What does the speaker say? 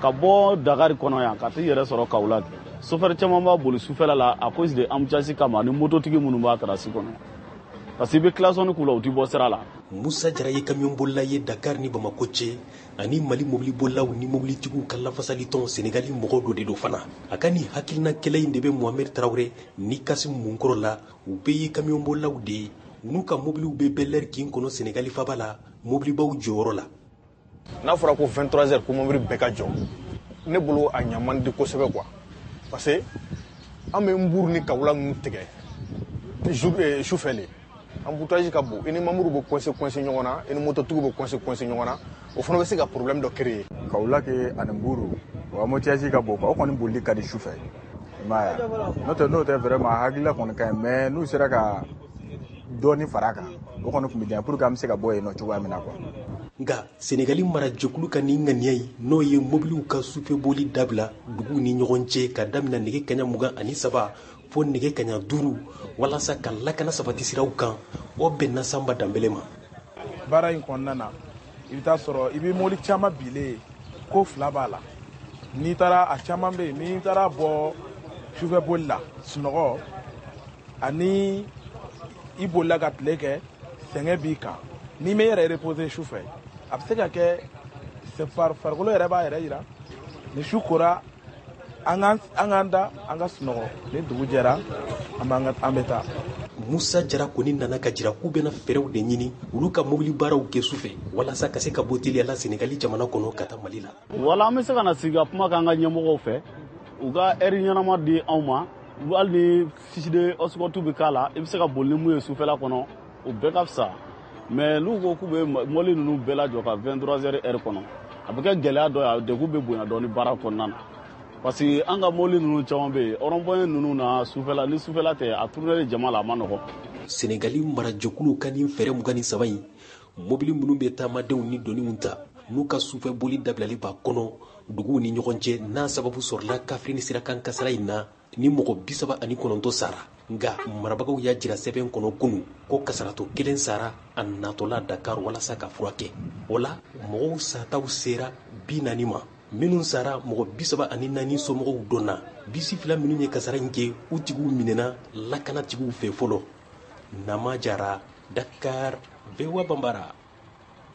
ka bɔ Dakar kɔnɔ yan ka t'i yɛrɛ sɔrɔ Kaolack chauffeur caman b'a boli sufɛla la à cause de embouteillage kama ni mototigi minnu b'a trace kɔnɔ parce que i bɛ klaxon k'u la u tɛ bɔ sira la. Musa Jara ye camion bolila ye Dakar ni Bamako cɛ ani Mali mobili bolilaw ni mobilitigiw ka lafasali tɔn Sénégali mɔgɔ dɔ de don fana a ka ni hakilina kɛlɛ in de bɛ Mohamed Traoré ni Kassim Munkɔrɔ la u bɛɛ ye camion bolilaw de ye n'u ka mobiliw bɛ Bel-Air kin kɔnɔ Sénégali faba la mobilibaw jɔyɔrɔ la. N'a fɔra ko 23 heures ko mobili bɛɛ ka jɔ ne bolo a ɲa man di kosɛbɛ quoi parce que an bɛ Mbour ni Kaolack ninnu tigɛ sufɛ le embouteillage ka bon i ni mamuru bɛ coincé ɲɔgɔn na i ni mototigiw bɛ coincé ɲɔgɔn na o fana bɛ se ka problème dɔ créer. Kaolack ani Mbour o embouteillage ka bon o kɔni bolili ka di sufɛ i m'a ye n'o tɛ vraiment hakilila kɔni ka ɲi mais n'u sera ka dɔɔni fara a kan o kɔni tun bɛ diya pour que an bɛ se ka bɔ yen nɔ cogoya min na quoi. Nka Sénégali marajɛkulu ka nin ŋaniya ye n'o ye mobiliw ka sufɛ boli dabila duguw ni ɲɔgɔn cɛ ka daminɛ nɛgɛ kaɲa 23 fo nɛgɛ kaɲa 5 walasa ka lakana sabati siraw kan o bɛnna Samba Dambele ma. Baara in kɔnɔna na i bɛ taa sɔrɔ i bɛ mobili caman bilen ko fila b'a la n'i taara a caman bɛ yen n'i taara bɔ sufɛ boli la sunɔgɔ ani i bolila ka tile kɛ sɛgɛn b'i kan n'i m'e yɛrɛ reposer sufɛ a bɛ se ka kɛ farikolo yɛrɛ b'a yɛrɛ yira ni su kora an k'an da an ka sunɔgɔ ni dugu jɛra an bɛ taa. Musa Jara kɔni nana ka jira k'u bɛna fɛɛrɛw de ɲini olu ka mobili baaraw kɛ sufɛ walasa ka se ka bɔ teliya la Sénégali jamana kɔnɔ ka taa Mali la. Wala an bɛ se ka na sigi ka kuma k'an ka ɲɛmɔgɔw fɛ u ka heure ɲɛnama di anw ma hali ni fiche de escorte bɛ k'a la i bɛ se ka boli ni mun ye sufɛla kɔnɔ o bɛɛ ka fisa mais n'u ko k'u bɛ mobili ninnu bɛɛ lajɔ ka 23 heures heure kɔnɔ a bɛ kɛ gɛlɛya dɔ ye a degun bɛ bonya dɔɔni baara kɔnɔna na parce que an ka mobili ninnu caman bɛ yen rond-point ninnu na sufɛla ni sufɛla tɛ a tourner jama la a ma nɔgɔn. Sénégali marajɛkulu ka nin fɛɛrɛ 23 in mobili minnu bɛ taamadenw ni doniw ta n'u ka sufɛ boli dabilali b'a kɔnɔ duguw ni ɲɔgɔn cɛ n'a sababu sɔrɔla kafiri ni sirakan kasara in na ni mɔgɔ 39 sara nka marabagaw y'a jira sɛbɛn kɔnɔ kunu ko kasarato 1 sara a natɔla Dakar walasa ka furakɛ o la mɔgɔw sataw sera 40 ma minnu sara mɔgɔ 34 somɔgɔw dɔnna 22 minnu ye kasara in kɛ u tigiw minɛna lakanatigiw fɛ fɔlɔ. Nama Jara, Dakar, VOA Bambara.